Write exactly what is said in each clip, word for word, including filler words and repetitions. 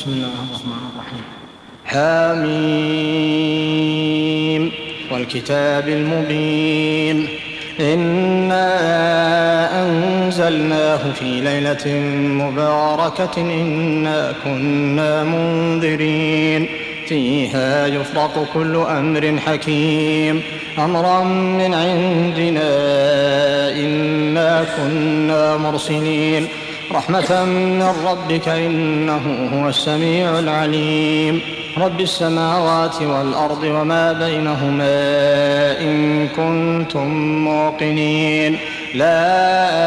بسم الله الرحمن الرحيم. حميم والكتاب المبين إنا أنزلناه في ليلة مباركة إنا كنا منذرين فيها يفرق كل أمر حكيم أمرا من عندنا إنا كنا مرسلين رحمة من ربك إنه هو السميع العليم رب السماوات والأرض وما بينهما إن كنتم موقنين لا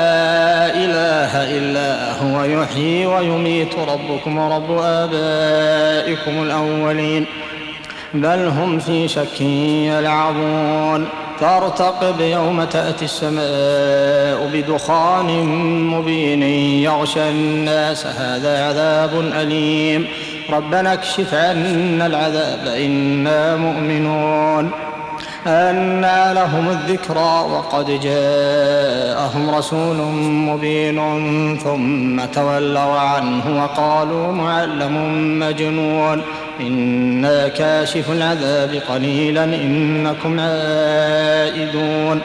إله إلا هو يحيي ويميت ربكم ورب آبائكم الأولين بل هم في شك يلعبون فارتقب يوم تأتي السماء بدخان مبين يغشى الناس هذا عذاب أليم ربنا اكشف عنا العذاب إنا مؤمنون أنى لهم الذكرى وقد جاءهم رسول مبين ثم تولوا عنه وقالوا معلم مجنون إنا كاشف العذاب قليلا إنكم عائدون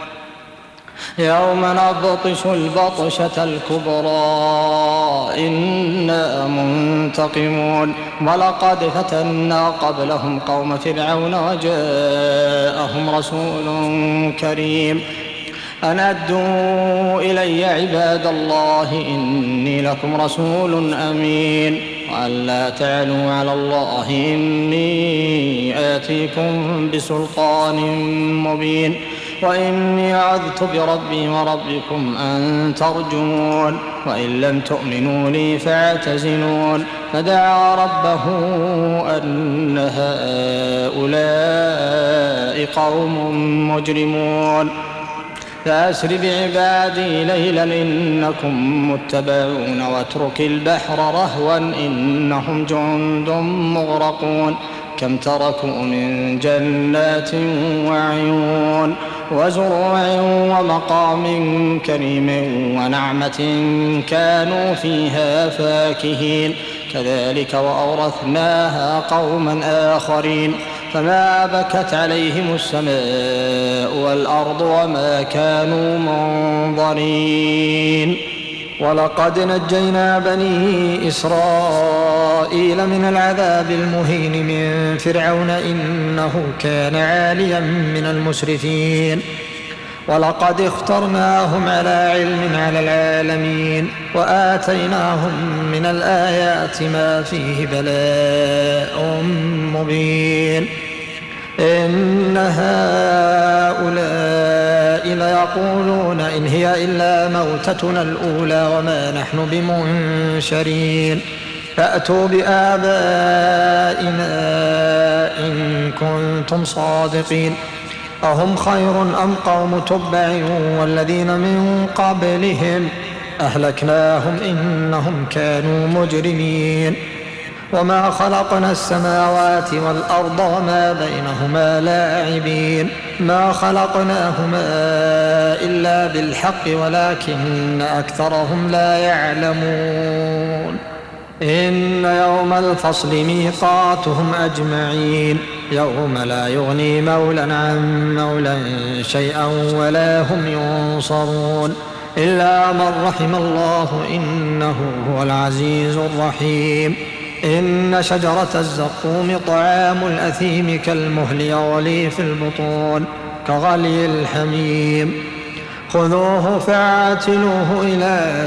يوم نبطش البطشة الكبرى إنا منتقمون ولقد فتنا قبلهم قوم فرعون وجاءهم رسول كريم أن أدوا إلي عباد الله إني لكم رسول أمين وأن لا تعلوا على الله إني آتيكم بسلطان مبين وإني عذت بربي وربكم أن ترجمون وإن لم تؤمنوا لي فاعتزلون فدعا ربه أن هؤلاء قوم مجرمون فأسر بعبادي ليلا إنكم متبعون واترك البحر رهوا إنهم جند مغرقون كم تركوا من جنات وعيون وزروع ومقام كريم ونعمة كانوا فيها فاكهين كذلك وأورثناها قوما آخرين فما بكت عليهم السماء والأرض وما كانوا منظرين ولقد نجينا بني إسرائيل من العذاب المهين من فرعون إنه كان عاليا من المسرفين ولقد اخترناهم على علم على العالمين وآتيناهم من الآيات ما فيه بلاء مبين إن هؤلاء ليقولون إن هي إلا موتتنا الأولى وما نحن بمنشرين فأتوا بآبائنا إن كنتم صادقين أهم خير أم قوم تبع والذين من قبلهم أهلكناهم إنهم كانوا مجرمين وما خلقنا السماوات والأرض وما بينهما لاعبين ما خلقناهما إلا بالحق ولكن أكثرهم لا يعلمون إن يوم الفصل ميقاتهم أجمعين يوم لا يغني مولى عن مولى شيئا ولا هم ينصرون إلا من رحم الله إنه هو العزيز الرحيم إن شجرة الزقوم طعام الأثيم كالمهل يغلي في البطون كغلي الحميم خذوه فاعتلوه إلى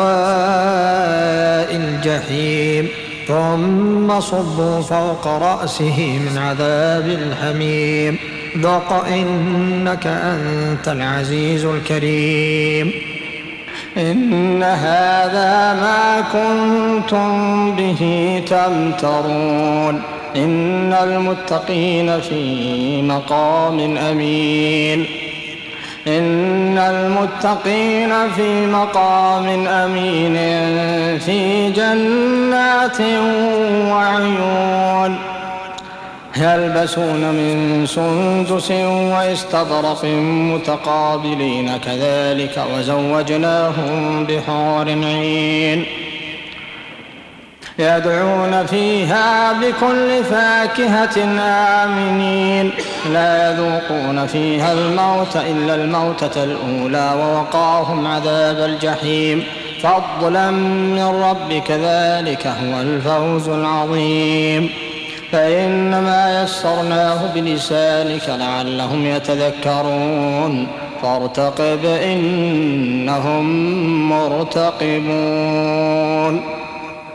سواء الجحيم ثم صبوا فوق رأسه من عذاب الحميم ذق إنك أنت العزيز الكريم إن هذا ما كنتم به تمترون إن المتقين في مقام أمين إن المتقين في مقام أمين في جنات وعيون يلبسون من سندس واستبرق متقابلين كذلك وزوجناهم بحور عين يدعون فيها بكل فاكهة آمنين لا يذوقون فيها الموت إلا الموتة الأولى ووقاهم عذاب الجحيم فضلا من ربك ذلك هو الفوز العظيم فإنما يسرناه بلسانك لعلهم يتذكرون فارتقب إنهم مرتقبون